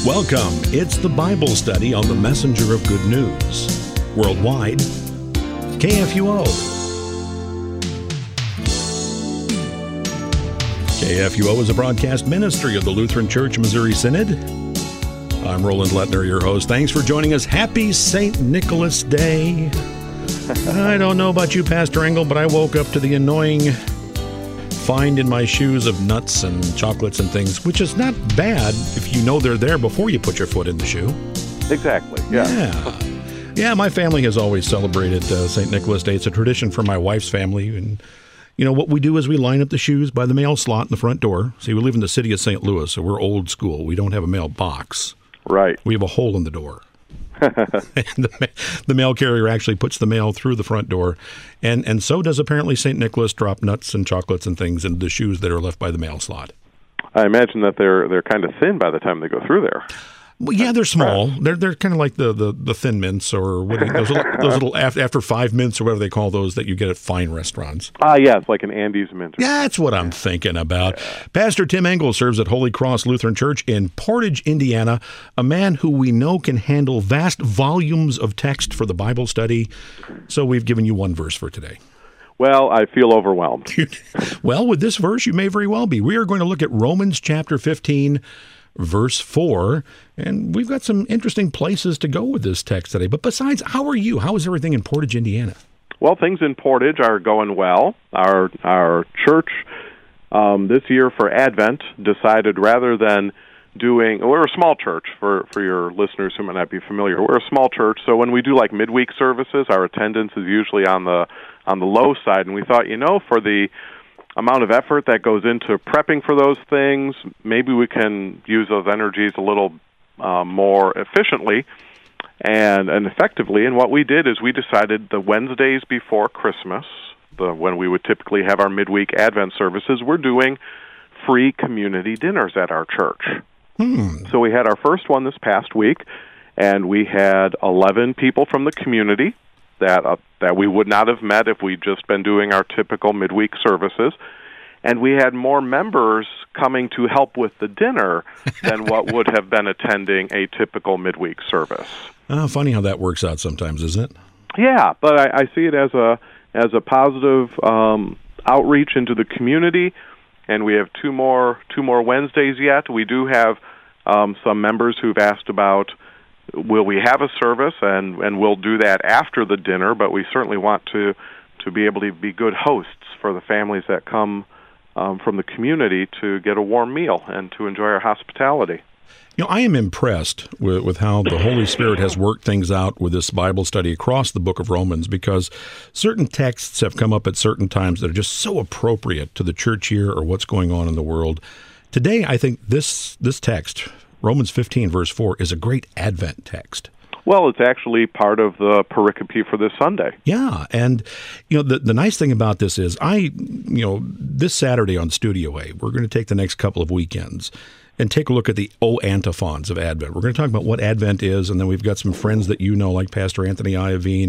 Welcome. It's the Bible study on the Messenger of Good News. Worldwide, KFUO. KFUO is a broadcast ministry of the Lutheran Church Missouri Synod. I'm Roland Lettner, your host. Thanks for joining us. Happy St. Nicholas Day. I don't know about you, Pastor Engel, but I woke up to the annoying find in my shoes of nuts and chocolates and things, which is not bad if you know they're there before you put your foot in the shoe. Exactly, yeah. Yeah, my family has always celebrated St. Nicholas Day. It's a tradition for my wife's family. And, you know, what we do is we line up the shoes by the mail slot in the front door. See, we live in the city of St. Louis, so we're old school. We don't have a mail box. Right. We have a hole in the door. And the mail carrier actually puts the mail through the front door. And so does apparently St. Nicholas drop nuts and chocolates and things into the shoes that are left by the mail slot. I imagine that they're kind of thin by the time they go through there. Well, yeah, they're small. They're kind of like the Thin Mints, or what do you, those little after 5 mints, or whatever they call those that you get at fine restaurants. Yeah, it's like an Andes mint. Yeah, that's what I'm thinking about. Yeah. Pastor Tim Engel serves at Holy Cross Lutheran Church in Portage, Indiana, a man who we know can handle vast volumes of text for the Bible study. So we've given you one verse for today. Well, I feel overwhelmed. Well, with this verse, you may very well be. We are going to look at Romans chapter 15, verse 4, and we've got some interesting places to go with this text today. But besides, how are you? How is everything in Portage, Indiana? Well, things in Portage are going well. Our church this year for Advent decided rather than we're a small church for your listeners who might not be familiar. We're a small church, so when we do like midweek services, our attendance is usually on the low side, and we thought, for the amount of effort that goes into prepping for those things, maybe we can use those energies a little more efficiently and effectively. And what we did is we decided the Wednesdays before Christmas, when we would typically have our midweek Advent services, we're doing free community dinners at our church. So we had our first one this past week, and we had 11 people from the community that we would not have met if we'd just been doing our typical midweek services. And we had more members coming to help with the dinner than what would have been attending a typical midweek service. Funny how that works out sometimes, isn't it? Yeah, but I see it as a positive outreach into the community, and we have two more Wednesdays yet. We do have some members who've asked about, will we have a service, and we'll do that after the dinner, but we certainly want to be able to be good hosts for the families that come from the community to get a warm meal and to enjoy our hospitality. I am impressed with how the Holy Spirit has worked things out with this Bible study across the book of Romans, because certain texts have come up at certain times that are just so appropriate to the church year or what's going on in the world. Today, I think this text, Romans 15, verse 4, is a great Advent text. Well, it's actually part of the pericope for this Sunday. Yeah, and the nice thing about this is this Saturday on Studio A, we're going to take the next couple of weekends and take a look at the antiphons of Advent. We're going to talk about what Advent is, and then we've got some friends that like Pastor Anthony Iovine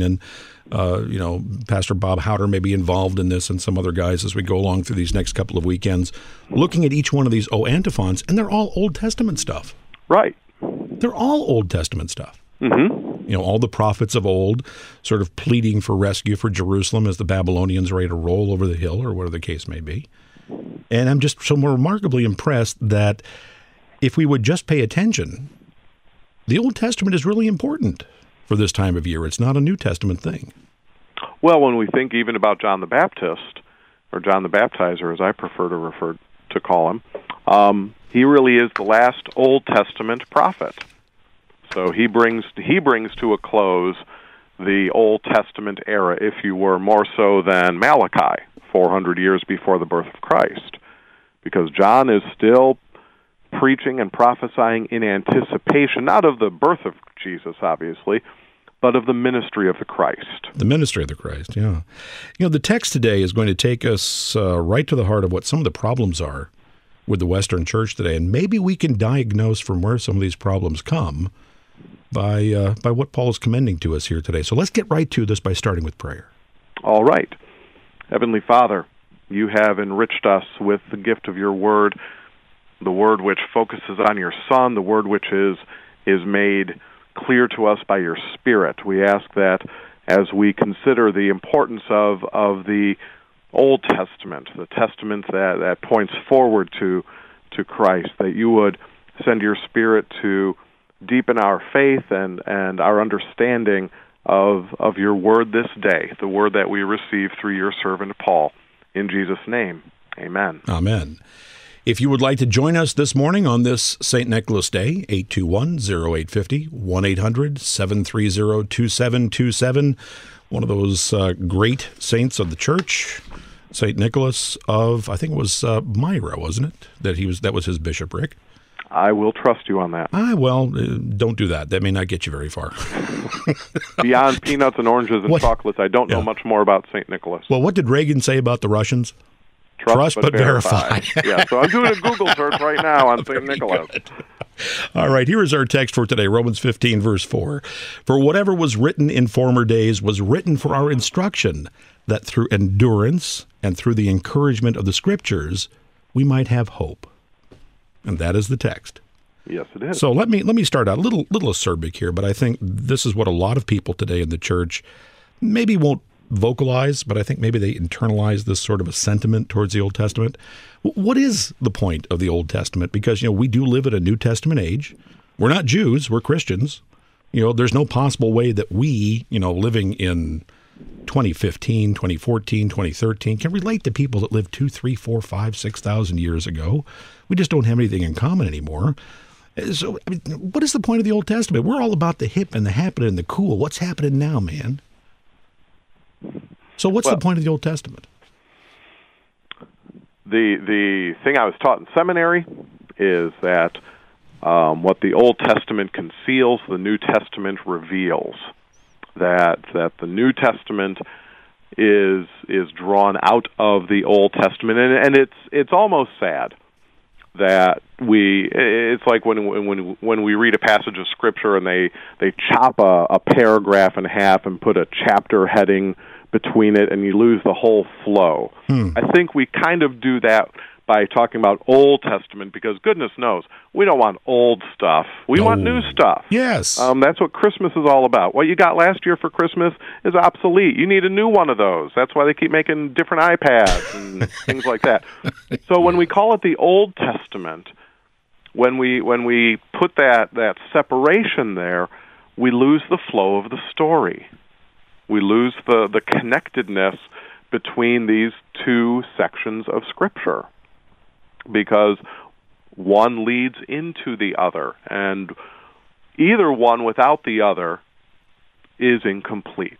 and Pastor Bob Howder may be involved in this, and some other guys as we go along through these next couple of weekends, looking at each one of these antiphons, and they're all Old Testament stuff. Right. They're all Old Testament stuff. Mm-hmm. All the prophets of old sort of pleading for rescue for Jerusalem as the Babylonians are ready to roll over the hill, or whatever the case may be. And I'm just so remarkably impressed that if we would just pay attention, the Old Testament is really important for this time of year. It's not a New Testament thing. Well, when we think even about John the Baptist, or John the Baptizer, as I prefer to call him, he really is the last Old Testament prophet. So he brings to a close the Old Testament era, if you were, more so than Malachi, 400 years before the birth of Christ, because John is still preaching and prophesying in anticipation, not of the birth of Jesus, obviously, but of the ministry of the Christ. The ministry of the Christ, yeah. The text today is going to take us right to the heart of what some of the problems are with the Western Church today, and maybe we can diagnose from where some of these problems come by what Paul is commending to us here today. So let's get right to this by starting with prayer. All right. Heavenly Father, you have enriched us with the gift of your word. the Word which focuses on your Son, the Word which is made clear to us by your Spirit. We ask that as we consider the importance of the Old Testament, the Testament that points forward to Christ, that you would send your Spirit to deepen our faith and our understanding of your Word this day, the Word that we receive through your servant Paul. In Jesus' name, amen. Amen. If you would like to join us this morning on this St. Nicholas Day, 821-0850, 1-800-730-2727, one of those great saints of the Church, St. Nicholas of, I think it was Myra, wasn't it? That was his bishopric. I will trust you on that. Well, don't do that. That may not get you very far. Beyond peanuts and oranges and chocolates, I don't know much more about St. Nicholas. Well, what did Reagan say about the Russians? Trust but verify. Yeah, so I'm doing a Google search right now on St. Nicholas. All right, here is our text for today, Romans 15, verse 4. For whatever was written in former days was written for our instruction, that through endurance and through the encouragement of the Scriptures, we might have hope. And that is the text. Yes, it is. So let me start out a little acerbic here, but I think this is what a lot of people today in the church maybe won't vocalize, but I think maybe they internalize this sort of a sentiment towards the Old Testament. What is the point of the Old Testament? Because, we do live in a New Testament age. We're not Jews, we're Christians. There's no possible way that we, living in 2015, 2014, 2013, can relate to people that lived 2, 3, 4, 5, 6,000 years ago. We just don't have anything in common anymore. So, what is the point of the Old Testament? We're all about the hip and the happening and the cool. What's happening now, man? So what's the point of the Old Testament? The thing I was taught in seminary is that what the Old Testament conceals, the New Testament reveals. That the New Testament is drawn out of the Old Testament, and it's almost sad that it's like when we read a passage of Scripture and they chop a paragraph in half and put a chapter heading between it, and you lose the whole flow. I think we kind of do that by talking about Old Testament, because goodness knows, we don't want old stuff. We want new stuff. Yes. That's what Christmas is all about. What you got last year for Christmas is obsolete. You need a new one of those. That's why they keep making different iPads and things like that. So when we call it the Old Testament, when we put that separation there, we lose the flow of the story. We lose the connectedness between these two sections of Scripture, because one leads into the other, and either one without the other is incomplete.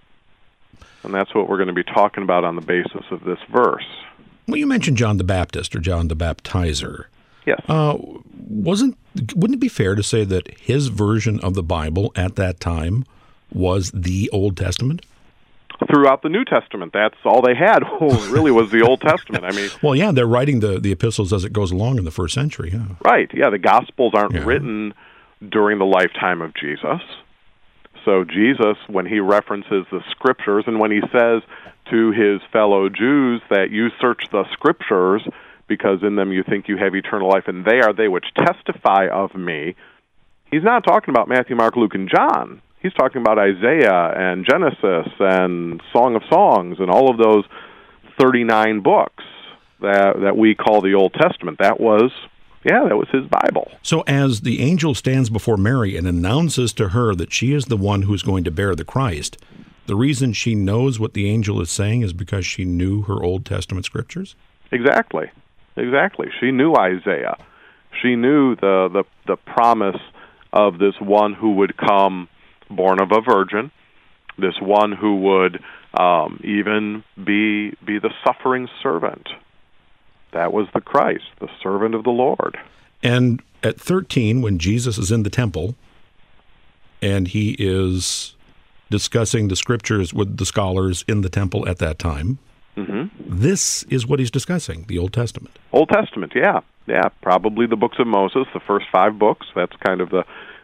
And that's what we're going to be talking about on the basis of this verse. Well, you mentioned John the Baptist, or John the Baptizer. Yes. Wouldn't it be fair to say that his version of the Bible at that time was the Old Testament? Throughout the New Testament, that's all they had. Really, was the Old Testament. I mean, well, yeah, they're writing the epistles as it goes along in the first century. Yeah. Right. Yeah, the Gospels aren't written during the lifetime of Jesus. So Jesus, when he references the Scriptures, and when he says to his fellow Jews that you search the Scriptures because in them you think you have eternal life, and they are they which testify of me, he's not talking about Matthew, Mark, Luke, and John. He's talking about Isaiah and Genesis and Song of Songs and all of those 39 books that we call the Old Testament. That was his Bible. So as the angel stands before Mary and announces to her that she is the one who's going to bear the Christ, the reason she knows what the angel is saying is because she knew her Old Testament Scriptures? Exactly. She knew Isaiah. She knew the promise of this one who would come born of a virgin, this one who would even be the suffering servant. That was the Christ, the servant of the Lord. And at 13, when Jesus is in the temple, and he is discussing the Scriptures with the scholars in the temple at that time, this is what he's discussing, the Old Testament. Old Testament, yeah. Probably the books of Moses, the first 5 books. That's kind of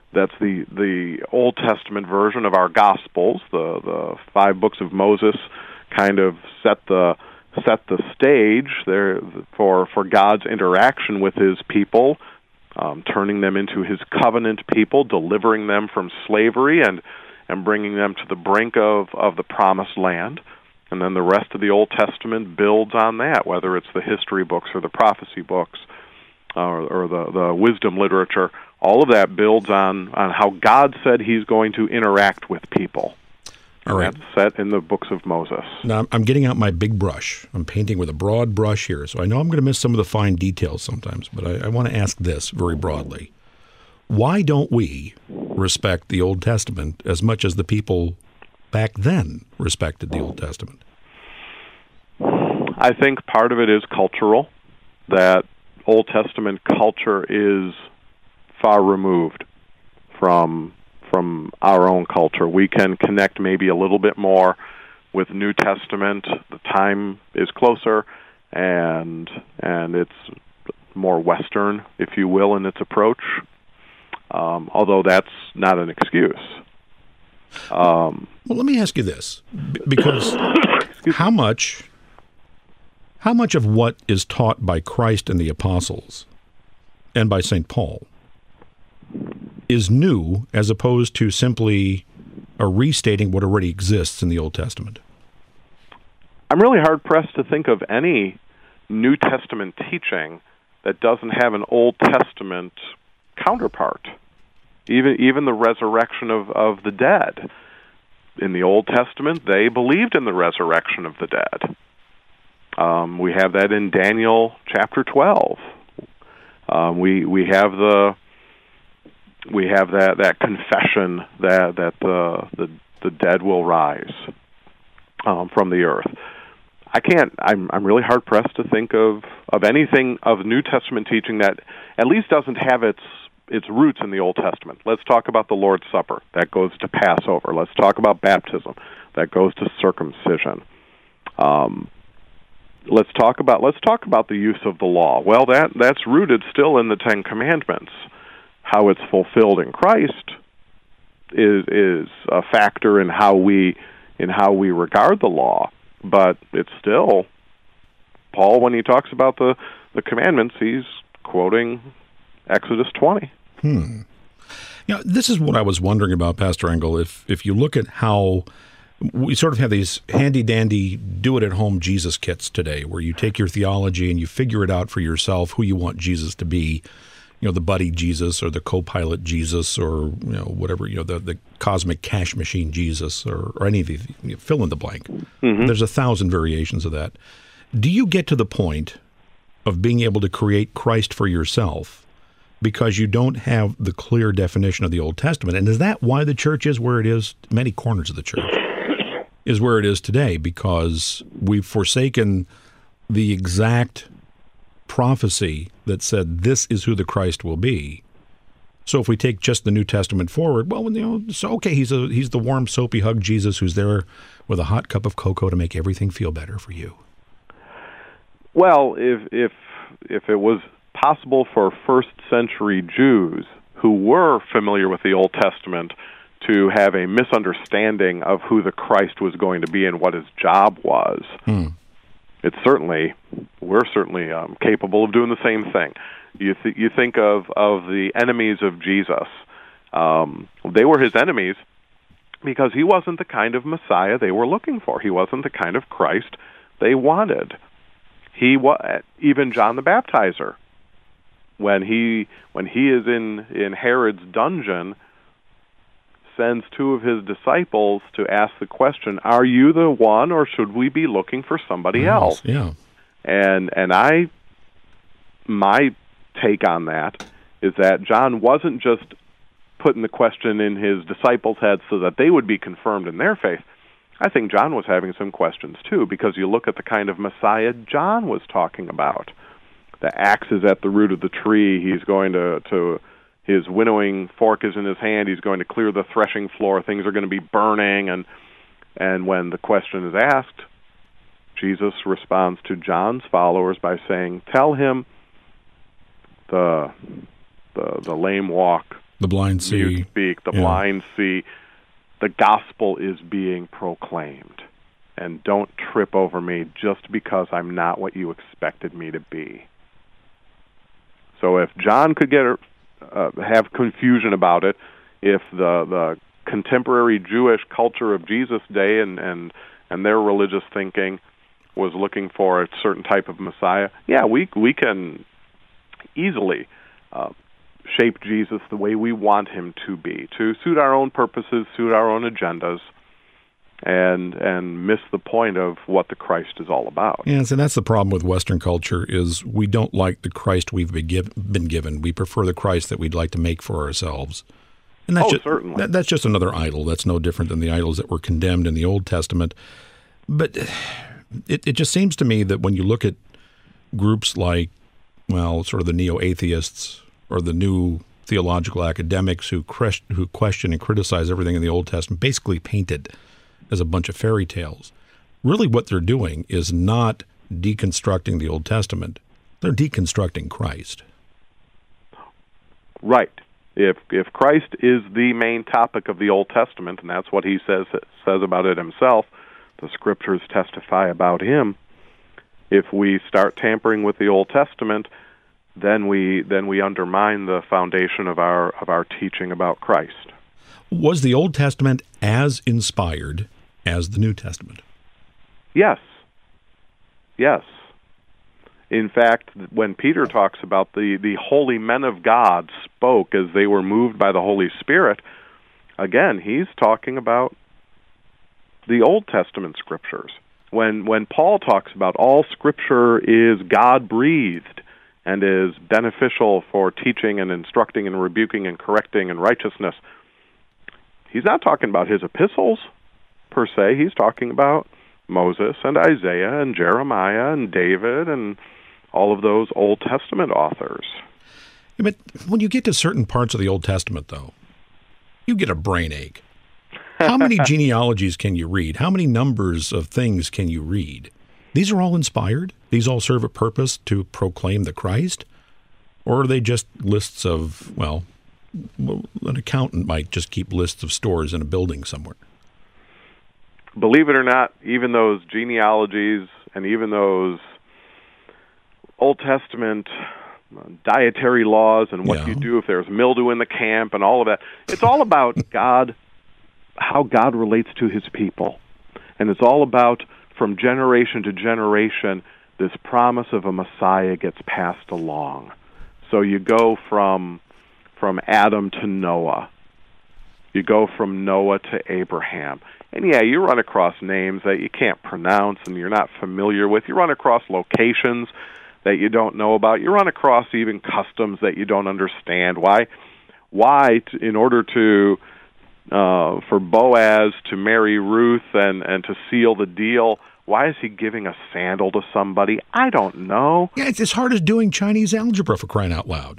the Old Testament version of our Gospels. The 5 books of Moses kind of set the set the stage there for God's interaction with His people, turning them into His covenant people, delivering them from slavery, and bringing them to the brink of the promised land. And then the rest of the Old Testament builds on that, whether it's the history books or the prophecy books or the wisdom literature. All of that builds on how God said He's going to interact with people. All right. That's set in the books of Moses. Now, I'm getting out my big brush. I'm painting with a broad brush here, so I know I'm going to miss some of the fine details sometimes, but I want to ask this very broadly. Why don't we respect the Old Testament as much as the people back then respected the Old Testament? I think part of it is cultural, that Old Testament culture is far removed from our own culture. We can connect maybe a little bit more with New Testament. The time is closer, and it's more Western, if you will, in its approach. Although that's not an excuse. Well, let me ask you this, because how much of what is taught by Christ and the apostles and by St. Paul is new as opposed to simply restating what already exists in the Old Testament? I'm really hard-pressed to think of any New Testament teaching that doesn't have an Old Testament counterpart. Even the resurrection of the dead. In the Old Testament, they believed in the resurrection of the dead. We have that in Daniel chapter 12. We have that confession that the dead will rise from the earth. I'm really hard pressed to think of anything of New Testament teaching that at least doesn't have its roots in the Old Testament. Let's talk about the Lord's Supper. That goes to Passover. Let's talk about baptism. That goes to circumcision. Let's talk about the use of the law. Well, that's rooted still in the Ten Commandments. How it's fulfilled in Christ is a factor in how we regard the law. But it's still, Paul, when he talks about the commandments, he's quoting Exodus 20. This is what I was wondering about, Pastor Engel. If you look at how we sort of have these handy-dandy do-it-at-home Jesus kits today, where you take your theology and you figure it out for yourself who you want Jesus to be, the buddy Jesus or the co-pilot Jesus or whatever, the cosmic cash machine Jesus or any of these, fill in the blank. Mm-hmm. There's 1,000 variations of that. Do you get to the point of being able to create Christ for yourself because you don't have the clear definition of the Old Testament? And is that why the church is where it is? Many corners of the church is where it is today, because we've forsaken the exact prophecy that said this is who the Christ will be. So if we take just the New Testament forward, well, so okay, he's the warm, soapy hug Jesus who's there with a hot cup of cocoa to make everything feel better for you. Well, if it was possible for first century Jews who were familiar with the Old Testament to have a misunderstanding of who the Christ was going to be and what his job was, we're certainly capable of doing the same thing. You think of the enemies of Jesus. They were his enemies because he wasn't the kind of Messiah they were looking for. He wasn't the kind of Christ they wanted. Even John the Baptizer, when he is in Herod's dungeon, sends two of his disciples to ask the question, "Are you the one, or should we be looking for somebody else?" Yeah. And my take on that is that John wasn't just putting the question in his disciples' heads so that they would be confirmed in their faith. I think John was having some questions too, because you look at the kind of Messiah John was talking about. The axe is at the root of the tree. He's going to his winnowing fork is in his hand. He's going to clear the threshing floor. Things are going to be burning. And when the question is asked, Jesus responds to John's followers by saying, "Tell him the lame walk, the blind see, mute speak, the blind see. The gospel is being proclaimed." and don't trip over me just because I'm not what you expected me to be. So if John could have confusion about it, if the contemporary Jewish culture of Jesus' day and their religious thinking was looking for a certain type of Messiah, we can easily shape Jesus the way we want him to be, to suit our own purposes, suit our own agendas, and miss the point of what the Christ is all about. Yes, and that's the problem with Western culture is we don't like the Christ we've been given. We prefer the Christ that we'd like to make for ourselves. And that's certainly. That's just another idol. That's no different than the idols that were condemned in the Old Testament. But it just seems to me that when you look at groups like, well, sort of the neo-atheists or the new theological academics who question and criticize everything in the Old Testament, basically painted as a bunch of fairy tales. Really what they're doing is not deconstructing the Old Testament. They're deconstructing Christ. Right. If Christ is the main topic of the Old Testament, and that's what he says about it himself, the Scriptures testify about him. If we start tampering with the Old Testament, then we undermine the foundation of our teaching about Christ. Was the Old Testament as inspired as the New Testament? Yes. Yes. In fact, when Peter talks about the holy men of God spoke as they were moved by the Holy Spirit, again, he's talking about the Old Testament Scriptures. When Paul talks about all Scripture is God-breathed and is beneficial for teaching and instructing and rebuking and correcting in righteousness, he's not talking about his epistles, per se. He's talking about Moses and Isaiah and Jeremiah and David and all of those Old Testament authors. Yeah, but when you get to certain parts of the Old Testament, though, you get a brain ache. How many genealogies can you read? How many numbers of things can you read? These are all inspired? These all serve a purpose to proclaim the Christ? Or are they just lists of, well, an accountant might just keep lists of stores in a building somewhere? Believe it or not, even those genealogies and even those Old Testament dietary laws and what you do if there's mildew in the camp and all of that, it's all about God, how God relates to his people. And it's all about, from generation to generation, this promise of a Messiah gets passed along. So you go from Adam to Noah. You go from Noah to Abraham. And you run across names that you can't pronounce and you're not familiar with. You run across locations that you don't know about. You run across even customs that you don't understand. Why? In order to for Boaz to marry Ruth and to seal the deal, why is he giving a sandal to somebody? I don't know. Yeah, it's as hard as doing Chinese algebra, for crying out loud.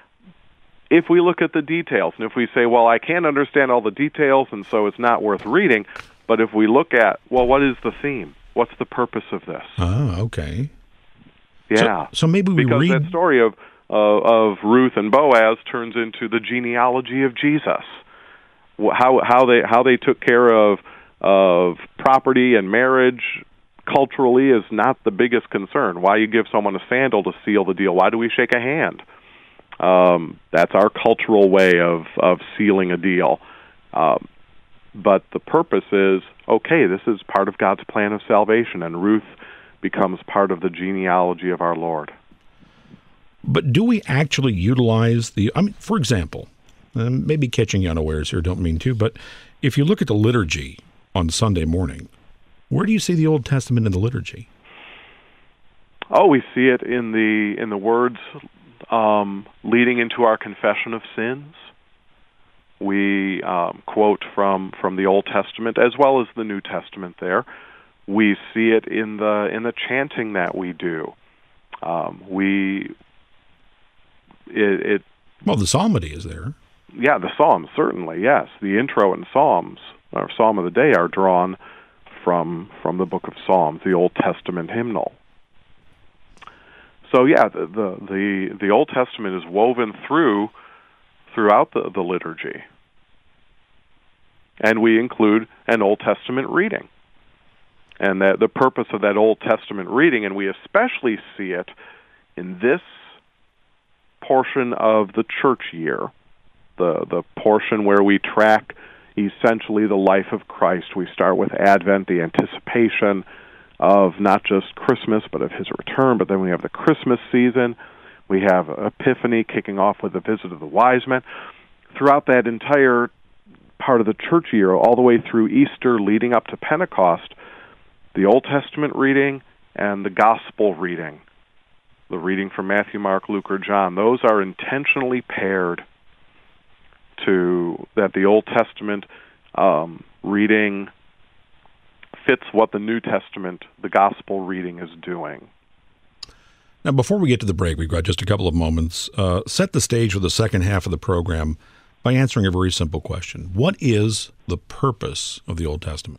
If we look at the details, and if we say, well, I can't understand all the details, and so it's not worth reading, but if we look at, well, what is the theme? What's the purpose of this? Oh, okay. Yeah. So maybe we because read... that story of Ruth and Boaz turns into the genealogy of Jesus. How they took care of property and marriage culturally is not the biggest concern. Why you give someone a sandal to seal the deal? Why do we shake a hand? That's our cultural way of sealing a deal. But the purpose is, okay, this is part of God's plan of salvation, and Ruth becomes part of the genealogy of our Lord. But do we actually utilize for example, maybe catching you unawares here, don't mean to, but if you look at the liturgy on Sunday morning, where do you see the Old Testament in the liturgy? Oh, we see it in the words leading into our confession of sins. We quote from the Old Testament as well as the New Testament there. We see it in the chanting that we do. Well, the psalmody is there. Yeah, the Psalms, certainly, yes. The intro and Psalms, our Psalm of the Day, are drawn from the book of Psalms, the Old Testament hymnal. So, yeah, the Old Testament is woven throughout the liturgy. And we include an Old Testament reading. And that the purpose of that Old Testament reading, and we especially see it in this portion of the church year, the portion where we track essentially the life of Christ. We start with Advent, the anticipation of not just Christmas, but of his return. But then we have the Christmas season. We have Epiphany kicking off with the visit of the wise men. Throughout that entire part of the church year, all the way through Easter leading up to Pentecost, the Old Testament reading and the Gospel reading, the reading from Matthew, Mark, Luke, or John, those are intentionally paired to that the Old Testament reading fits what the New Testament, the Gospel reading, is doing. Now, before we get to the break, we've got just a couple of moments. Set the stage for the second half of the program by answering a very simple question. What is the purpose of the Old Testament?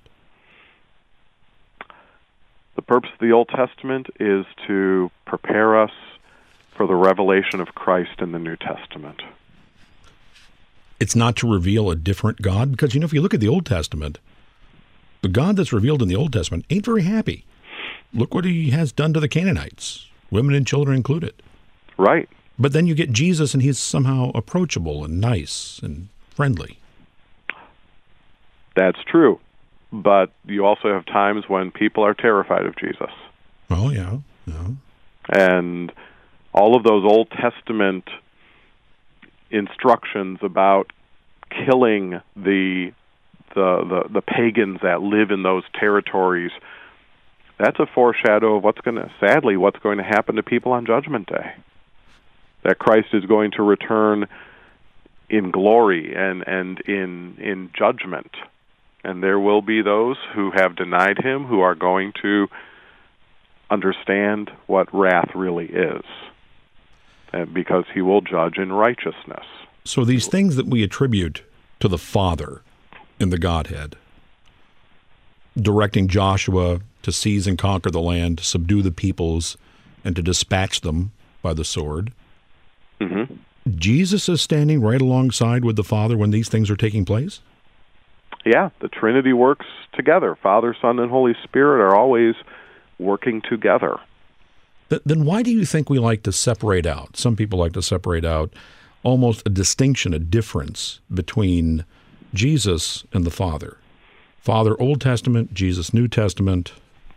The purpose of the Old Testament is to prepare us for the revelation of Christ in the New Testament. It's not to reveal a different God? Because, if you look at the Old Testament, the God that's revealed in the Old Testament ain't very happy. Look what he has done to the Canaanites, women and children included. Right. But then you get Jesus, and he's somehow approachable and nice and friendly. That's true. But you also have times when people are terrified of Jesus. Oh, yeah. And all of those Old Testament instructions about killing the pagans that live in those territories, that's a foreshadow of what's going to happen to people on Judgment Day. That Christ is going to return in glory and in judgment. And there will be those who have denied him who are going to understand what wrath really is, because he will judge in righteousness. So these things that we attribute to the Father in the Godhead, directing Joshua to seize and conquer the land, to subdue the peoples, and to dispatch them by the sword, mm-hmm. Jesus is standing right alongside with the Father when these things are taking place? Yeah, the Trinity works together. Father, Son, and Holy Spirit are always working together. Then why do you think we like to separate out? Some people like to separate out almost a distinction, a difference between Jesus and the Father. Father, Old Testament, Jesus, New Testament,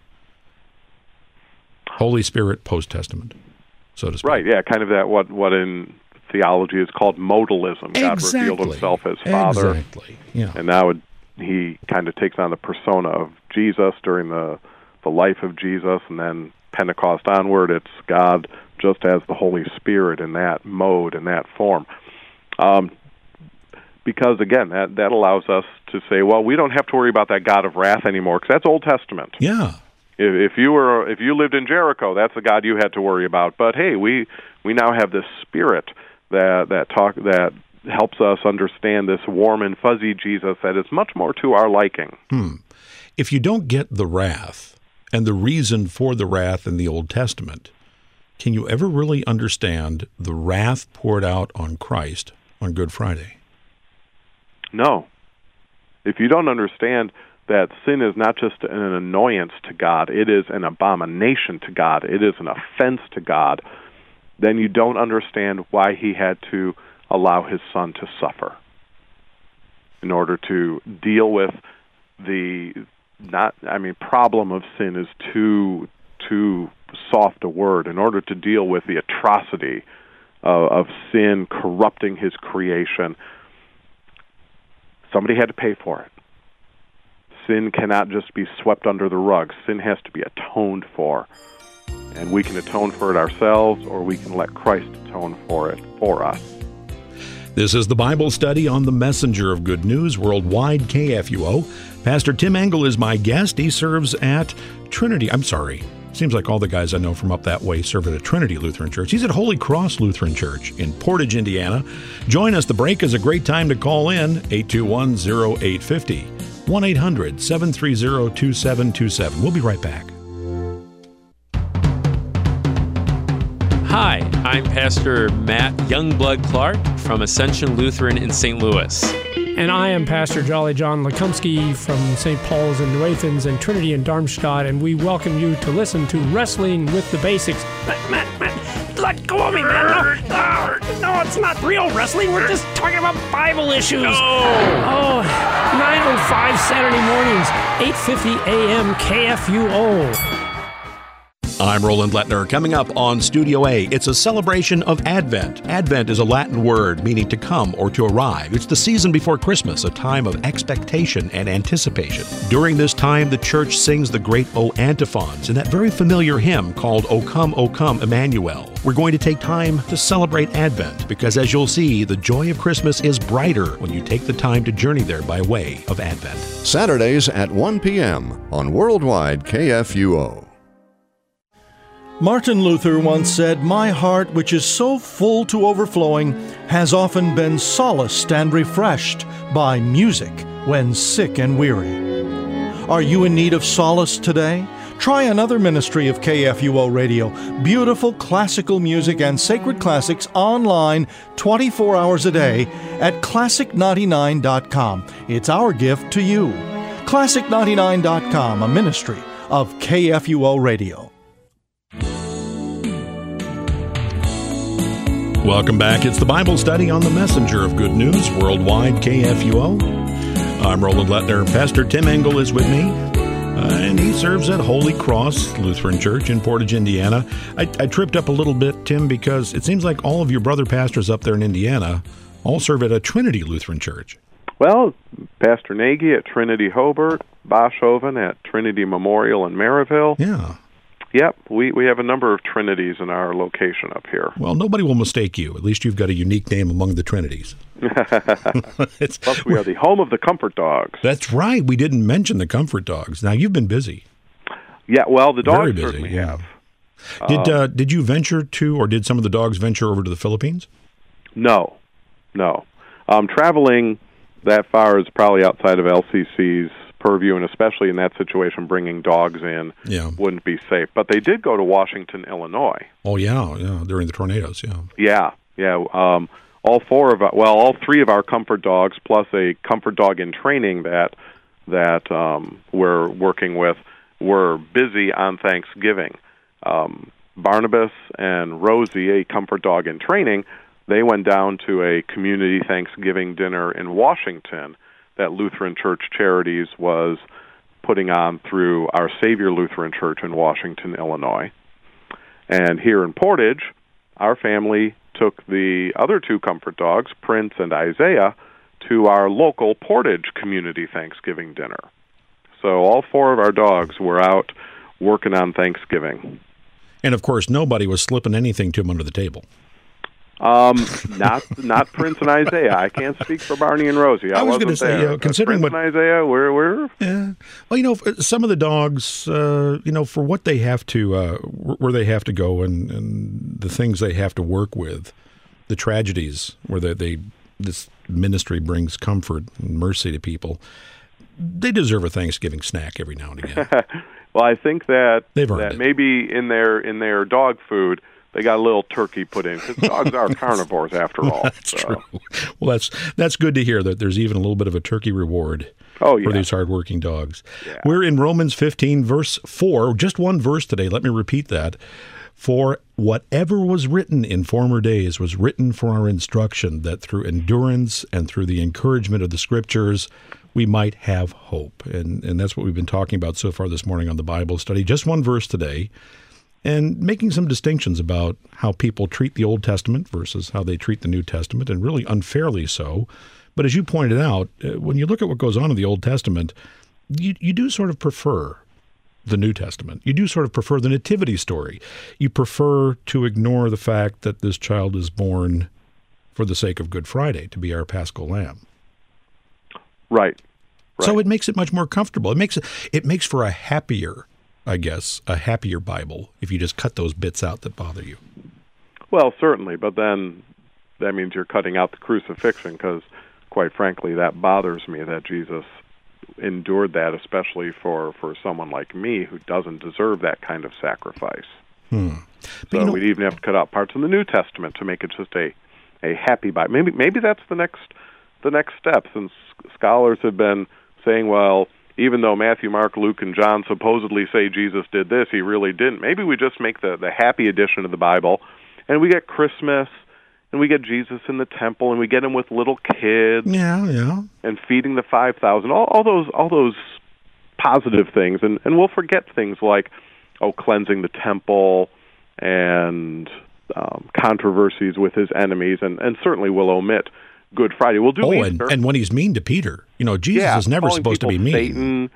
Holy Spirit, Post-Testament, so to speak. Right, yeah, kind of that what in theology is called modalism. God revealed himself as Father. Exactly, yeah. And now he kind of takes on the persona of Jesus during the life of Jesus, and then Pentecost onward, it's God just as the Holy Spirit in that mode, in that form. Because, again, that allows us to say, well, we don't have to worry about that God of wrath anymore, because that's Old Testament. Yeah. If you lived in Jericho, that's the God you had to worry about. But hey, we now have this Spirit that helps us understand this warm and fuzzy Jesus that is much more to our liking. If you don't get the wrath and the reason for the wrath in the Old Testament, can you ever really understand the wrath poured out on Christ on Good Friday? No. If you don't understand that sin is not just an annoyance to God, it is an abomination to God, it is an offense to God, then you don't understand why he had to allow his Son to suffer in order to deal with problem of sin is too soft a word. In order to deal with the atrocity of sin corrupting his creation, somebody had to pay for it. Sin cannot just be swept under the rug. Sin has to be atoned for. And we can atone for it ourselves, or we can let Christ atone for it for us. This is the Bible study on the Messenger of Good News Worldwide, KFUO. Pastor Tim Engel is my guest. He serves at seems like all the guys I know from up that way serve at a Trinity Lutheran Church. He's at Holy Cross Lutheran Church in Portage, Indiana. Join us. The break is a great time to call in, 821-0850, 1-800-730-2727. We'll be right back. Hi, I'm Pastor Matt Youngblood Clark from Ascension Lutheran in St. Louis. And I am Pastor Jolly John Lekumsky from St. Paul's in New Athens and Trinity in Darmstadt, and we welcome you to listen to Wrestling with the Basics. Matt, let go of me, man. No, it's not real wrestling. We're just talking about Bible issues. No. Oh, 9:05 Saturday mornings, 8:50 a.m. KFUO. I'm Roland Lettner. Coming up on Studio A, it's a celebration of Advent. Advent is a Latin word meaning to come or to arrive. It's the season before Christmas, a time of expectation and anticipation. During this time, the church sings the great O antiphons in that very familiar hymn called O Come, Emmanuel. We're going to take time to celebrate Advent because, as you'll see, the joy of Christmas is brighter when you take the time to journey there by way of Advent. Saturdays at 1 p.m. on Worldwide KFUO. Martin Luther once said, "My heart, which is so full to overflowing, has often been solaced and refreshed by music when sick and weary." Are you in need of solace today? Try another ministry of KFUO Radio. Beautiful classical music and sacred classics online 24 hours a day at Classic99.com. It's our gift to you. Classic99.com, a ministry of KFUO Radio. Welcome back. It's the Bible study on the Messenger of Good News, Worldwide KFUO. I'm Roland Lettner. Pastor Tim Engel is with me, and he serves at Holy Cross Lutheran Church in Portage, Indiana. I tripped up a little bit, Tim, because it seems like all of your brother pastors up there in Indiana all serve at a Trinity Lutheran Church. Well, Pastor Nagy at Trinity Hobart, Boschoven at Trinity Memorial in Maryville. Yeah. Yep, we have a number of Trinities in our location up here. Well, nobody will mistake you. At least you've got a unique name among the Trinities. Plus, we are the home of the Comfort Dogs. That's right. We didn't mention the Comfort Dogs. Now, you've been busy. Yeah, well, the dogs Very busy, certainly yeah. have. Did you venture to, or did some of the dogs venture over to the Philippines? No. Traveling that far is probably outside of LCC's purview, and especially in that situation, bringing dogs in wouldn't be safe. But they did go to Washington, Illinois. Oh, yeah, during the tornadoes, Yeah. All three of our Comfort Dogs, plus a Comfort Dog in training that we're working with, were busy on Thanksgiving. Barnabas and Rosie, a Comfort Dog in training, they went down to a community Thanksgiving dinner in Washington that Lutheran Church Charities was putting on through our Savior Lutheran Church in Washington, Illinois. And here in Portage, our family took the other two Comfort Dogs, Prince and Isaiah, to our local Portage community Thanksgiving dinner. So all four of our dogs were out working on Thanksgiving. And, of course, nobody was slipping anything to them under the table. Not Prince and Isaiah. I can't speak for Barney and Rosie. I was going to say, considering Prince and Isaiah, we're yeah. Well, some of the dogs, for what they have to, where they have to go, and the things they have to work with, the tragedies where this ministry brings comfort and mercy to people, they deserve a Thanksgiving snack every now and again. Well, I think that it. Maybe in their dog food, they got a little turkey put in, because dogs are carnivores after all. That's true. Well, that's good to hear that there's even a little bit of a turkey reward for these hardworking dogs. Yeah. We're in Romans 15, verse 4, just one verse today. Let me repeat that. For whatever was written in former days was written for our instruction, that through endurance and through the encouragement of the Scriptures, we might have hope. And that's what we've been talking about so far this morning on the Bible study. Just one verse today. And making some distinctions about how people treat the Old Testament versus how they treat the New Testament, and really unfairly so. But as you pointed out, when you look at what goes on in the Old Testament, you do sort of prefer the New Testament. You do sort of prefer the nativity story. You prefer to ignore the fact that this child is born for the sake of Good Friday, to be our Paschal Lamb. Right. So it makes it much more comfortable. It makes for a happier Bible if you just cut those bits out that bother you. Well, certainly, but then that means you're cutting out the crucifixion, because, quite frankly, that bothers me, that Jesus endured that, especially for someone like me who doesn't deserve that kind of sacrifice. So we'd even have to cut out parts of the New Testament to make it just a happy Bible. Maybe that's the next the next steps. And scholars have been saying, well, even though Matthew, Mark, Luke, and John supposedly say Jesus did this, he really didn't. Maybe we just make the happy edition of the Bible, and we get Christmas, and we get Jesus in the temple, and we get him with little kids, and feeding the 5,000. All those positive things, and we'll forget things like cleansing the temple and controversies with his enemies, and certainly we'll omit Good Friday. We'll do Easter. And when he's mean to Peter, Jesus is never supposed to be mean. Satan,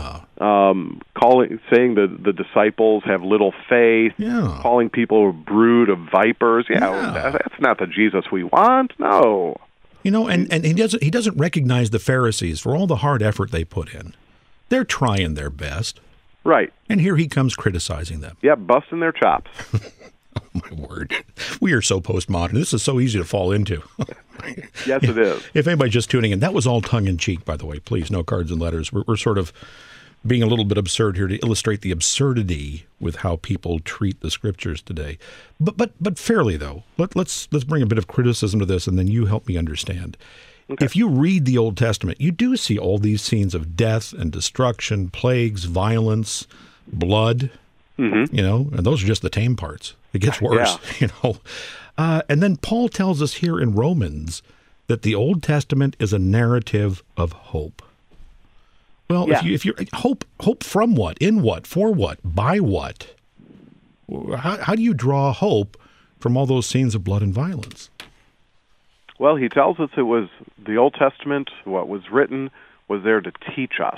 saying the disciples have little faith, calling people a brood of vipers. That's not the Jesus we want. No. And he doesn't recognize the Pharisees for all the hard effort they put in. They're trying their best. Right. And here he comes criticizing them. Yeah, busting their chops. Oh, my word. We are so postmodern. This is so easy to fall into. Yes, it is. If anybody's just tuning in, that was all tongue-in-cheek, by the way. Please, no cards and letters. We're sort of being a little bit absurd here to illustrate the absurdity with how people treat the Scriptures today. But fairly, though, let's bring a bit of criticism to this, and then you help me understand. Okay. If you read the Old Testament, you do see all these scenes of death and destruction, plagues, violence, blood, and those are just the tame parts. It gets worse, And then Paul tells us here in Romans that the Old Testament is a narrative of hope. Well, if you hope from what, in what, for what, by what? How do you draw hope from all those scenes of blood and violence? Well, he tells us it was the Old Testament, what was written, was there to teach us.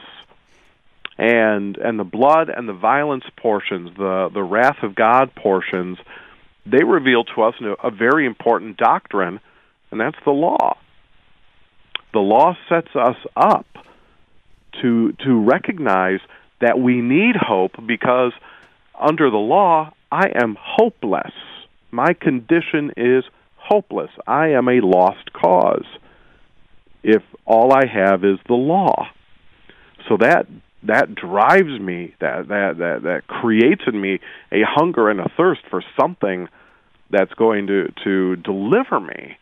And the blood and the violence portions, the wrath of God portions, they reveal to us a very important doctrine, and that's the law. The law sets us up to recognize that we need hope because under the law, I am hopeless. My condition is hopeless. I am a lost cause if all I have is the law. So that drives me, that creates in me a hunger and a thirst for something that's going to deliver me.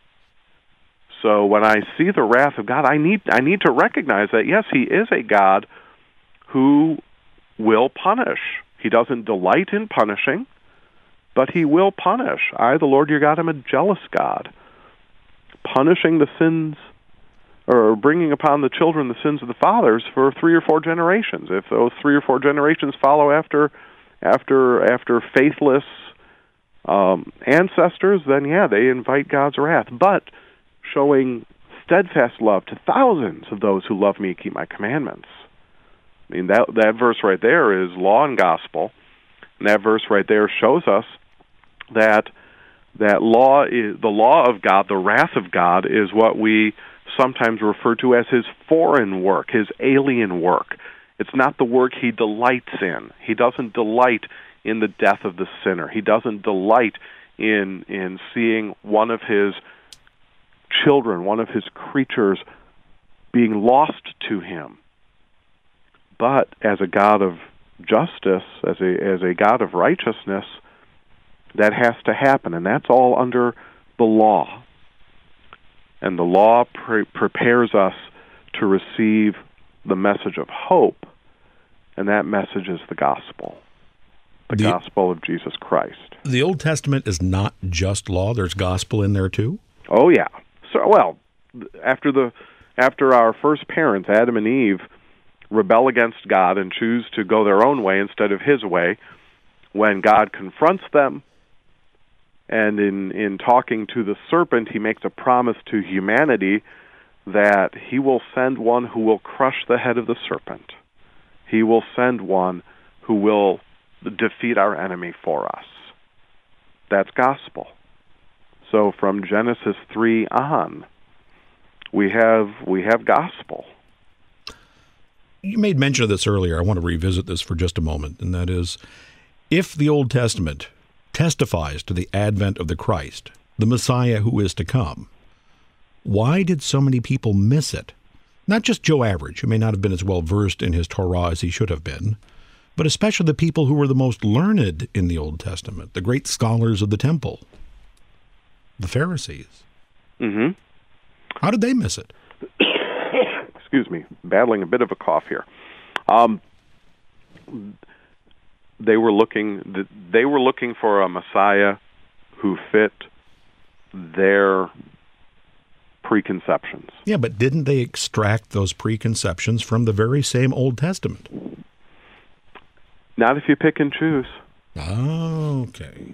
So when I see the wrath of God, I need to recognize that, yes, he is a God who will punish. He doesn't delight in punishing, but he will punish. I, the Lord your God, am a jealous God, punishing the sins or bringing upon the children the sins of the fathers for 3 or 4 generations. If those 3 or 4 generations follow after faithless ancestors, then they invite God's wrath. But showing steadfast love to thousands of those who love me, keep my commandments. I mean, that verse right there is law and gospel, and that verse right there shows us that law is the law of God. The wrath of God is what we sometimes refer to as his foreign work, his alien work. It's not the work he delights in. He doesn't delight in the death of the sinner. He doesn't delight in seeing one of his children, one of his creatures, being lost to him. But as a God of justice, as a God of righteousness, that has to happen, and that's all under the law. And the law prepares us to receive the message of hope, and that message is the gospel, the gospel of Jesus Christ. The Old Testament is not just law. There's gospel in there too? Oh, yeah. So, well, after our first parents, Adam and Eve, rebel against God and choose to go their own way instead of his way, when God confronts them, and in talking to the serpent, he makes a promise to humanity that he will send one who will crush the head of the serpent. He will send one who will defeat our enemy for us. That's gospel. So from Genesis 3 on, we have gospel. You made mention of this earlier. I want to revisit this for just a moment, and that is, if the Old Testament testifies to the advent of the Christ, the Messiah who is to come, why did so many people miss it? Not just Joe Average, who may not have been as well versed in his Torah as he should have been, but especially the people who were the most learned in the Old Testament, the great scholars of the temple, the Pharisees. Mm-hmm. How did they miss it? excuse me, battling a bit of a cough here. They were looking for a Messiah who fit their preconceptions. Yeah, but didn't they extract those preconceptions from the very same Old Testament? Not if you pick and choose. Oh, okay.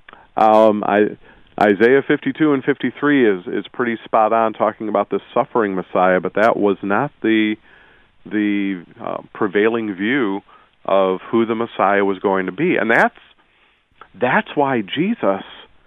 Isaiah 52 and 53 is pretty spot on, talking about this suffering Messiah, but that was not the prevailing view of who the Messiah was going to be. And that's why Jesus,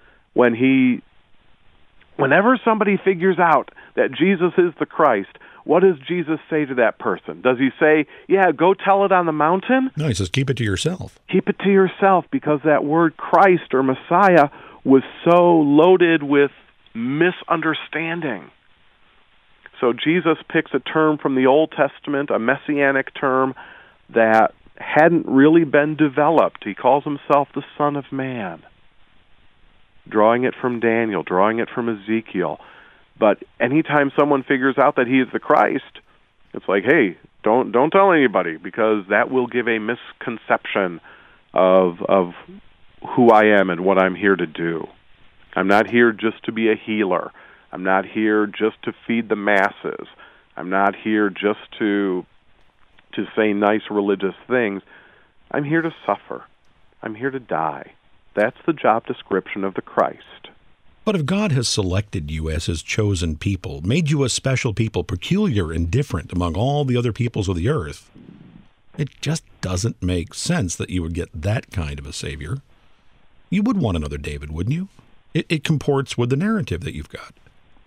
whenever somebody figures out that Jesus is the Christ, what does Jesus say to that person? Does he say, yeah, go tell it on the mountain? No, he says, keep it to yourself. Keep it to yourself, because that word Christ or Messiah was so loaded with misunderstanding. So Jesus picks a term from the Old Testament, a messianic term that hadn't really been developed. He calls himself the Son of Man, drawing it from Daniel, drawing it from Ezekiel. But anytime someone figures out that he is the Christ, it's like, hey, don't tell anybody, because that will give a misconception of who I am and what I'm here to do. I'm not here just to be a healer. I'm not here just to feed the masses. I'm not here just to say nice religious things. I'm here to suffer. I'm here to die. That's the job description of the Christ. But if God has selected you as his chosen people, made you a special people, peculiar and different among all the other peoples of the earth, it just doesn't make sense that you would get that kind of a Savior. You would want another David, wouldn't you? It comports with the narrative that you've got.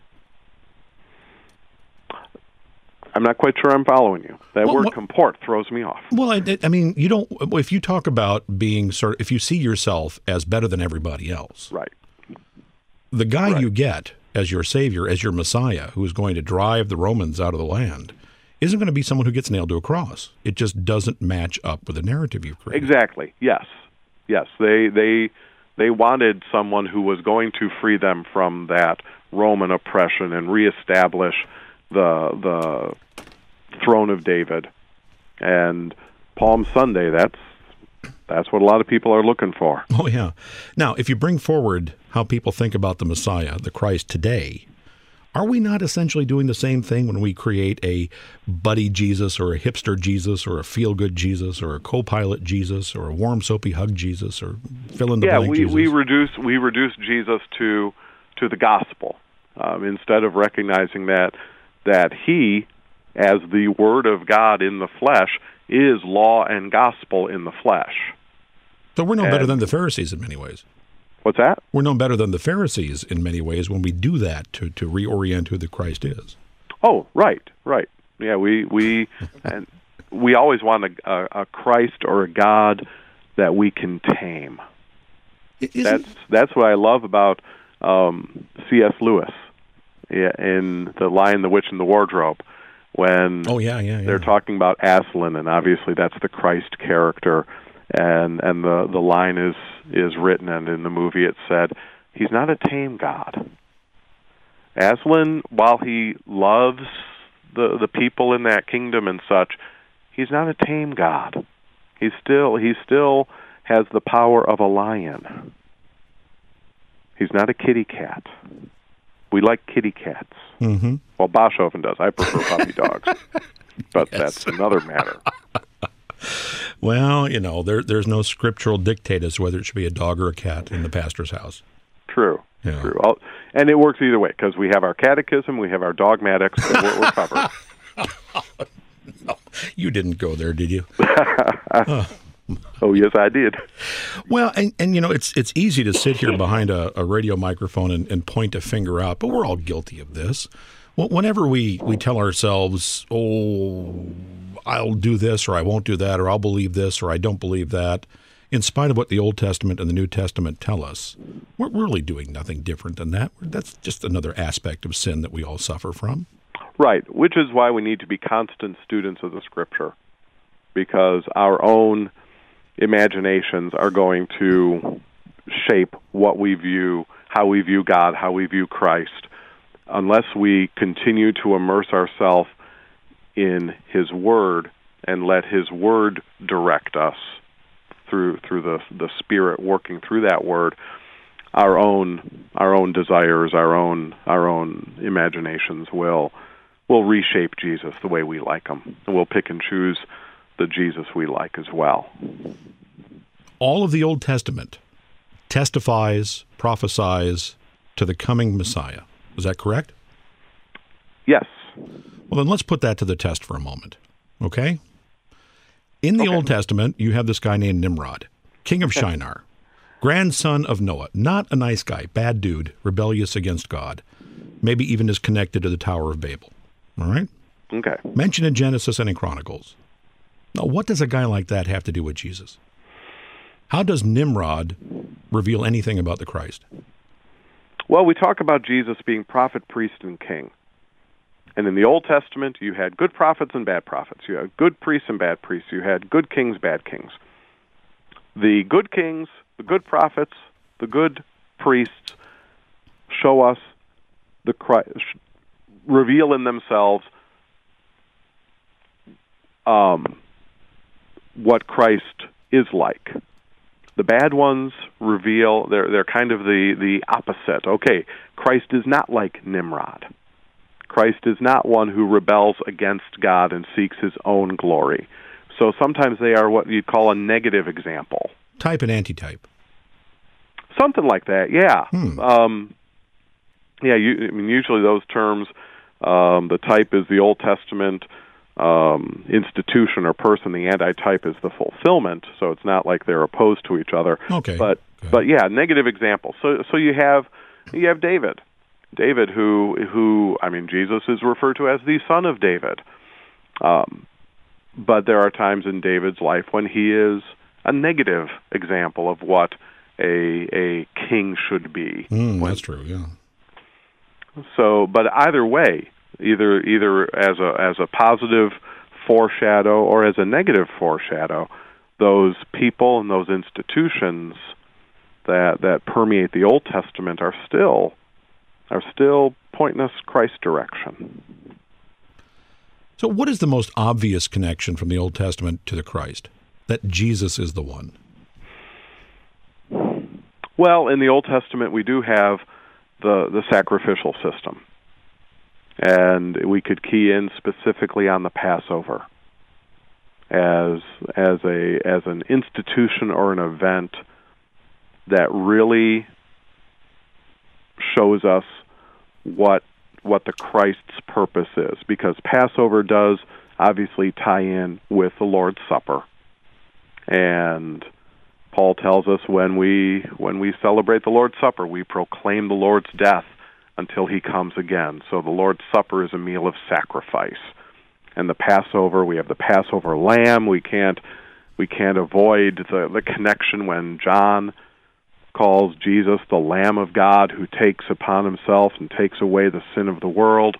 I'm not quite sure I'm following you. That word comport throws me off. Well, I mean, you don't. If you talk about being if you see yourself as better than everybody else, right? The guy you get as your Savior, as your Messiah, who is going to drive the Romans out of the land, isn't going to be someone who gets nailed to a cross. It just doesn't match up with the narrative you've created. Exactly. Yes. They wanted someone who was going to free them from that Roman oppression and reestablish the throne of David. And Palm Sunday, that's what a lot of people are looking for. Oh, yeah. Now, if you bring forward how people think about the Messiah, the Christ today, are we not essentially doing the same thing when we create a buddy Jesus or a hipster Jesus or a feel-good Jesus or a co-pilot Jesus or a warm, soapy hug Jesus or fill-in-the-blank Jesus? Yeah, we reduce Jesus to the gospel instead of recognizing that he, as the Word of God in the flesh, is law and gospel in the flesh. So we're no better than the Pharisees in many ways. What's that? We're no better than the Pharisees in many ways when we do that to reorient who the Christ is. Oh, right. Yeah, we always want a Christ or a God that we can tame. That's what I love about C.S. Lewis in The Lion, the Witch, and the Wardrobe. When they're talking about Aslan, and obviously that's the Christ character, and the line is written, and in the movie it said, he's not a tame God. Aslan, while he loves the people in that kingdom and such, he's not a tame God. He still has the power of a lion. He's not a kitty cat. We like kitty cats. Mm-hmm. Well, Boshoven does. I prefer puppy dogs. But that's another matter. Well, there's no scriptural dictate as to whether it should be a dog or a cat in the pastor's house. True. Yeah. True. And it works either way, because we have our catechism, we have our dogmatics, and we're covered. No, you didn't go there, did you? Oh, yes, I did. Well, and it's easy to sit here behind a radio microphone and point a finger out, but we're all guilty of this. Whenever we tell ourselves, oh, I'll do this or I won't do that, or I'll believe this or I don't believe that, in spite of what the Old Testament and the New Testament tell us, we're really doing nothing different than that. That's just another aspect of sin that we all suffer from. Right, which is why we need to be constant students of the Scripture, because our own imaginations are going to shape what we view, how we view God, how we view Christ, unless we continue to immerse ourselves in His Word and let His Word direct us through the Spirit working through that Word, our own desires, our own imaginations will reshape Jesus the way we like Him, and we'll pick and choose the Jesus we like as well. All of the Old Testament testifies, prophesies to the coming Messiah. Is that correct? Yes. Well, then let's put that to the test for a moment, okay? In the Old Testament, you have this guy named Nimrod, king of Shinar, grandson of Noah, not a nice guy, bad dude, rebellious against God, maybe even is connected to the Tower of Babel, all right? Okay. Mentioned in Genesis and in Chronicles. Now, what does a guy like that have to do with Jesus? How does Nimrod reveal anything about the Christ? Well, we talk about Jesus being prophet, priest, and king. And in the Old Testament, you had good prophets and bad prophets. You had good priests and bad priests. You had good kings, bad kings. The good kings, the good prophets, the good priests show us the Christ, reveal in themselves what Christ is like. The bad ones reveal, they're kind of the opposite. Okay, Christ is not like Nimrod. Christ is not one who rebels against God and seeks his own glory. So sometimes they are what you'd call a negative example. Type and antitype. Something like that, yeah. Usually those terms, the type is the Old Testament institution or person. The antitype is the fulfillment. So it's not like they're opposed to each other. Okay. But yeah, negative example. So you have David. David, who Jesus is referred to as the son of David. But there are times in David's life when he is a negative example of what a king should be. That's true, yeah. So, but either way, either as a positive foreshadow or as a negative foreshadow, those people and those institutions that permeate the Old Testament are still pointing us Christ's direction. So what is the most obvious connection from the Old Testament to the Christ? That Jesus is the one? Well, in the Old Testament, we do have the sacrificial system. And we could key in specifically on the Passover as an institution or an event that really shows us what the Christ's purpose is, because Passover does obviously tie in with the Lord's Supper. And Paul tells us when we celebrate the Lord's Supper, we proclaim the Lord's death until he comes again. So the Lord's Supper is a meal of sacrifice. And the Passover, we have the Passover lamb. We can't avoid the connection when John calls Jesus the Lamb of God who takes upon himself and takes away the sin of the world.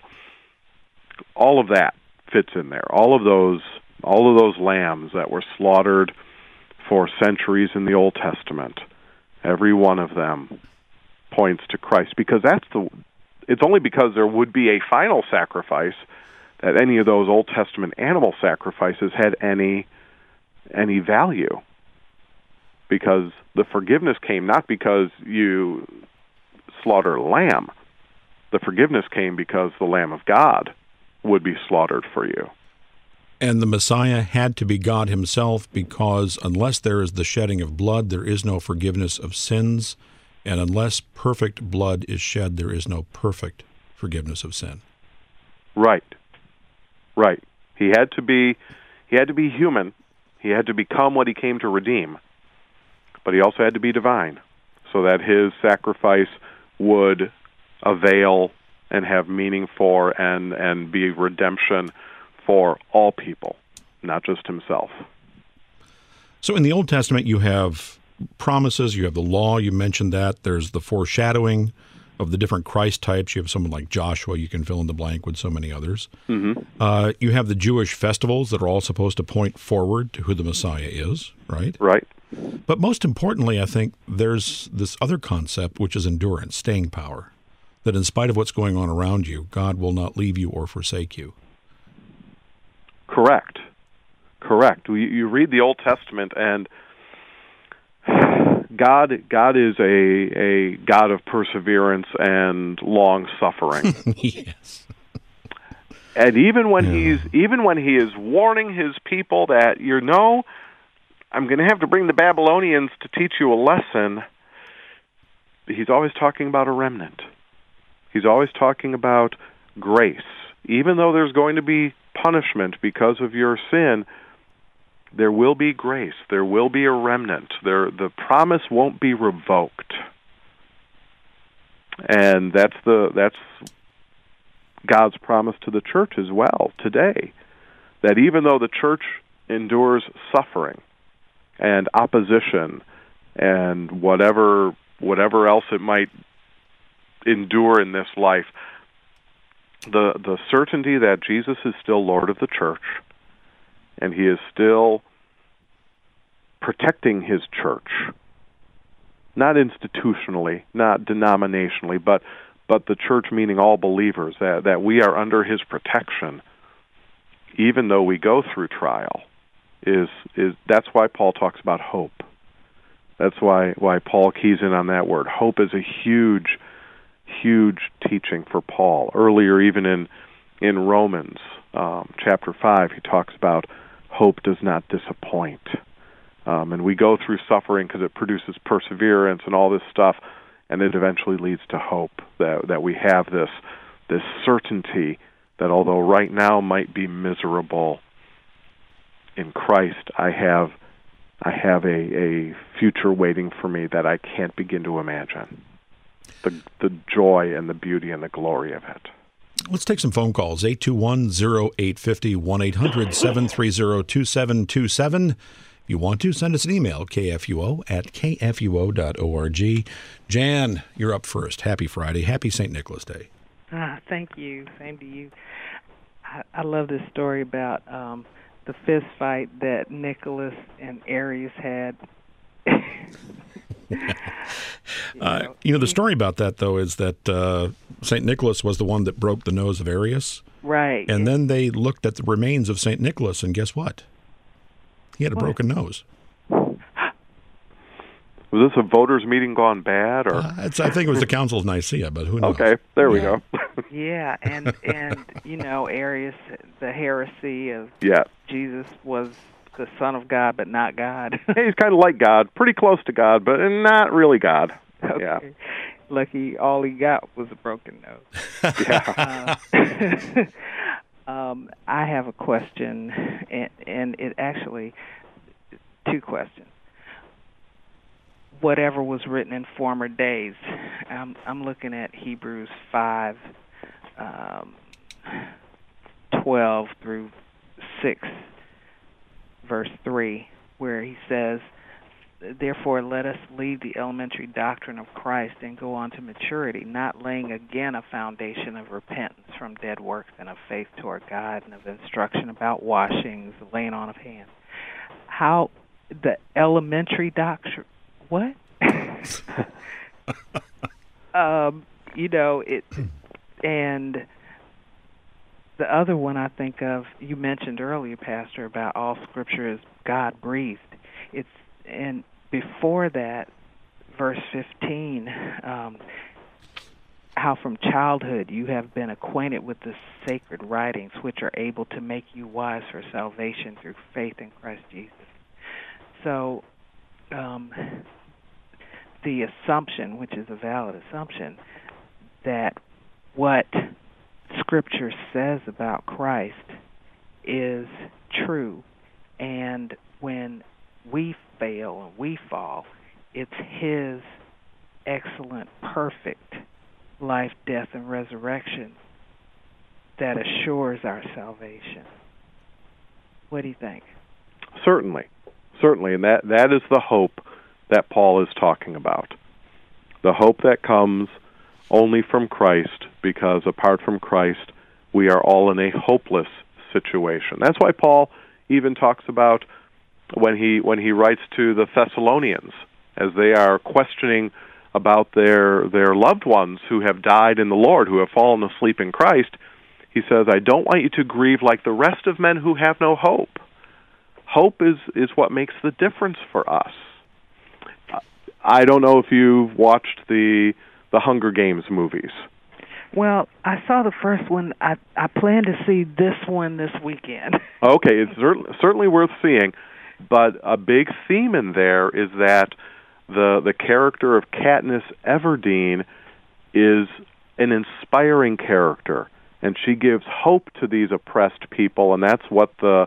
All of that fits in there. All of those lambs that were slaughtered for centuries in the Old Testament, every one of them points to Christ, because it's only because there would be a final sacrifice that any of those Old Testament animal sacrifices had any value. Because the forgiveness came not because you slaughtered a lamb. The forgiveness came because the Lamb of God would be slaughtered for you. And the Messiah had to be God himself, because unless there is the shedding of blood, there is no forgiveness of sins. And unless perfect blood is shed, there is no perfect forgiveness of sin. Right. He had to be human. He had to become what he came to redeem. But he also had to be divine, so that his sacrifice would avail and have meaning for and be redemption for all people, not just himself. So in the Old Testament, you have promises, you have the law, you mentioned that. There's the foreshadowing of the different Christ types. You have someone like Joshua, you can fill in the blank with so many others. Mm-hmm. You have the Jewish festivals that are all supposed to point forward to who the Messiah is, right? Right. But most importantly, I think there's this other concept, which is endurance, staying power, that in spite of what's going on around you, God will not leave you or forsake you. Correct. You read the Old Testament, and God is a God of perseverance and long suffering. Yes. And even when he is warning his people that I'm going to have to bring the Babylonians to teach you a lesson, he's always talking about a remnant. He's always talking about grace. Even though there's going to be punishment because of your sin, there will be grace. There will be a remnant. The promise won't be revoked. And that's God's promise to the church as well today, that even though the church endures suffering and opposition and whatever else it might endure in this life, the certainty that Jesus is still Lord of the church, and he is still protecting his church, not institutionally, not denominationally, but the church meaning all believers, that we are under his protection, even though we go through trial, is that's why Paul talks about hope. That's why Paul keys in on that word. Hope is a huge teaching for Paul. Earlier, even in Romans chapter 5, he talks about hope does not disappoint. And we go through suffering because it produces perseverance and all this stuff, and it eventually leads to hope, that we have this certainty that although right now might be miserable, in Christ I have a future waiting for me that I can't begin to imagine. The joy and the beauty and the glory of it. Let's take some phone calls. 821-0850, 1-800-730-2727. If you want to, send us an email, kfuo@kfuo.org. Jan, you're up first. Happy Friday. Happy St. Nicholas Day. Thank you. Same to you. I love this story about the fist fight that Nicholas and Arius had. The story about that, though, is that St. Nicholas was the one that broke the nose of Arius. Right. And then they looked at the remains of St. Nicholas, and guess what? He had a broken nose. Was this a voters' meeting gone bad, or? I think it was the Council of Nicaea, but who knows? Okay, there we go. Yeah, and Arius, the heresy of Jesus was the Son of God, but not God. He's kind of like God, pretty close to God, but not really God. Okay. Yeah. Lucky all he got was a broken nose. Yeah. I have a question, and it actually, two questions. Whatever was written in former days, I'm looking at Hebrews 5, 12 through 6, verse 3, where he says, "Therefore let us leave the elementary doctrine of Christ and go on to maturity, not laying again a foundation of repentance from dead works and of faith toward God and of instruction about washings, the laying on of hands." How the elementary doctrine? What? It, and the other one I think of, you mentioned earlier, Pastor, about all Scripture is God-breathed. And before that, verse 15, how from childhood you have been acquainted with the sacred writings, which are able to make you wise for salvation through faith in Christ Jesus. So, the assumption, which is a valid assumption, that what Scripture says about Christ is true, and when we fail and we fall, it's His excellent, perfect life, death, and resurrection that assures our salvation. What do you think? Certainly, and that is the hope that Paul is talking about. The hope that comes only from Christ, because apart from Christ, we are all in a hopeless situation. That's why Paul even talks about when he writes to the Thessalonians, as they are questioning about their loved ones who have died in the Lord, who have fallen asleep in Christ, he says, I don't want you to grieve like the rest of men who have no hope. Hope is what makes the difference for us. I don't know if you've watched the Hunger Games movies. Well, I saw the first one. I plan to see this one this weekend. Okay, it's certainly worth seeing, but a big theme in there is that the character of Katniss Everdeen is an inspiring character, and she gives hope to these oppressed people, and that's what the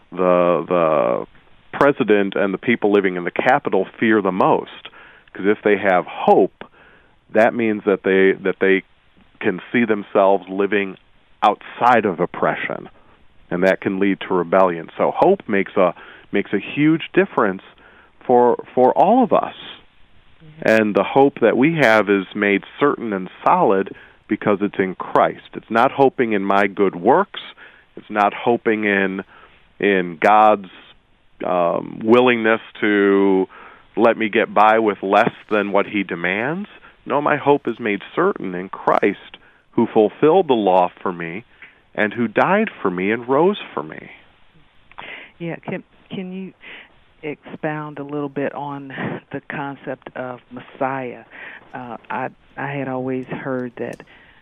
president and the people living in the capital fear the most. Because if they have hope, that means that they can see themselves living outside of oppression, and that can lead to rebellion. So hope makes a huge difference for all of us. And the hope that we have is made certain and solid because it's in Christ. It's not hoping in my good works. It's not hoping in God's willingness to let me get by with less than what he demands. No, my hope is made certain in Christ, who fulfilled the law for me and who died for me and rose for me. Yeah, can you expound a little bit on the concept of Messiah? I had always heard that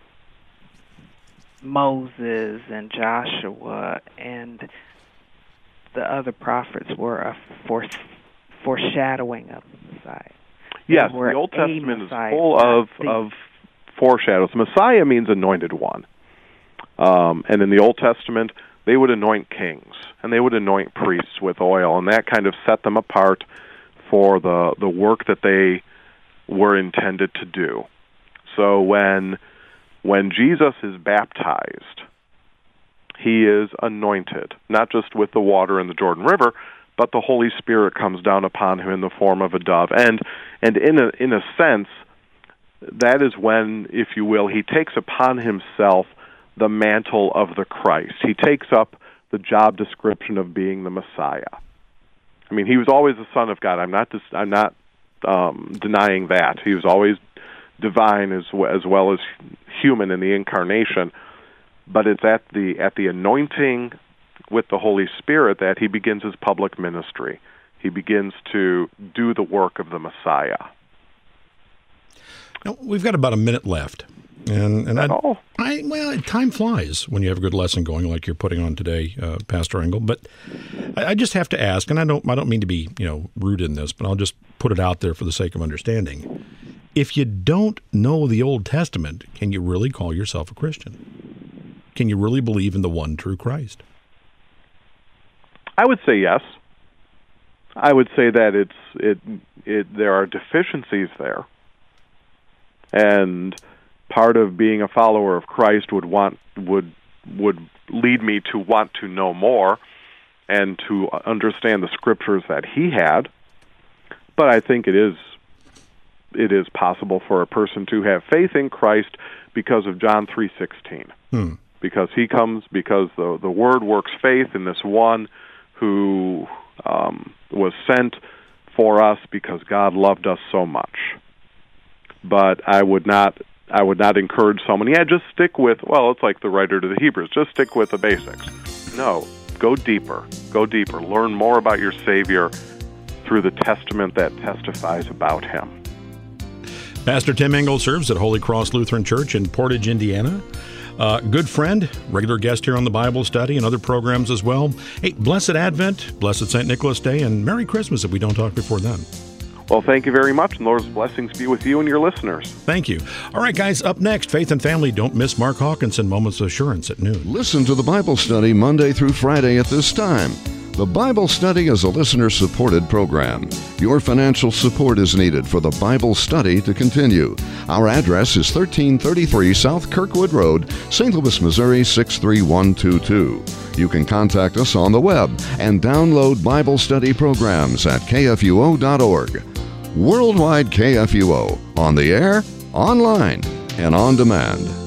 Moses and Joshua and the other prophets were a foreshadowing of the Messiah. Yes, the Old Testament is full of foreshadows. Messiah means anointed one. And in the Old Testament, they would anoint kings, and they would anoint priests with oil, and that kind of set them apart for the work that they were intended to do. So when Jesus is baptized, he is anointed, not just with the water in the Jordan River, but the Holy Spirit comes down upon him in the form of a dove. And in a sense, that is when, if you will, he takes upon himself the mantle of the Christ. He takes up the job description of being the Messiah. I mean, he was always the Son of God. I'm not denying that. He was always divine as well as human in the incarnation. But it's at the anointing with the Holy Spirit that he begins his public ministry. He begins to do the work of the Messiah. Now, we've got about a minute left. And time flies when you have a good lesson going like you're putting on today, Pastor Engel. But I just have to ask, and I don't mean to be rude in this, but I'll just put it out there for the sake of understanding. If you don't know the Old Testament, can you really call yourself a Christian? Can you really believe in the one true Christ? I would say yes. I would say that there are deficiencies there, and part of being a follower of Christ would lead me to want to know more and to understand the scriptures that he had. But I think it is possible for a person to have faith in Christ because of John 3:16. Because he comes, because the Word works faith in this one who was sent for us because God loved us so much. But I would not encourage someone, just stick with, it's like the writer to the Hebrews, just stick with the basics. No, go deeper. Learn more about your Savior through the testament that testifies about him. Pastor Tim Engel serves at Holy Cross Lutheran Church in Portage, Indiana. Good friend, regular guest here on the Bible Study and other programs as well. Hey, blessed Advent, blessed St. Nicholas Day, and Merry Christmas if we don't talk before then. Well, thank you very much, and Lord's blessings be with you and your listeners. Thank you. All right, guys, up next, Faith and Family. Don't miss Mark Hawkinson, Moments of Assurance at noon. Listen to the Bible Study Monday through Friday at this time. The Bible Study is a listener-supported program. Your financial support is needed for the Bible Study to continue. Our address is 1333 South Kirkwood Road, St. Louis, Missouri 63122. You can contact us on the web and download Bible study programs at kfuo.org. Worldwide KFUO, on the air, online, and on demand.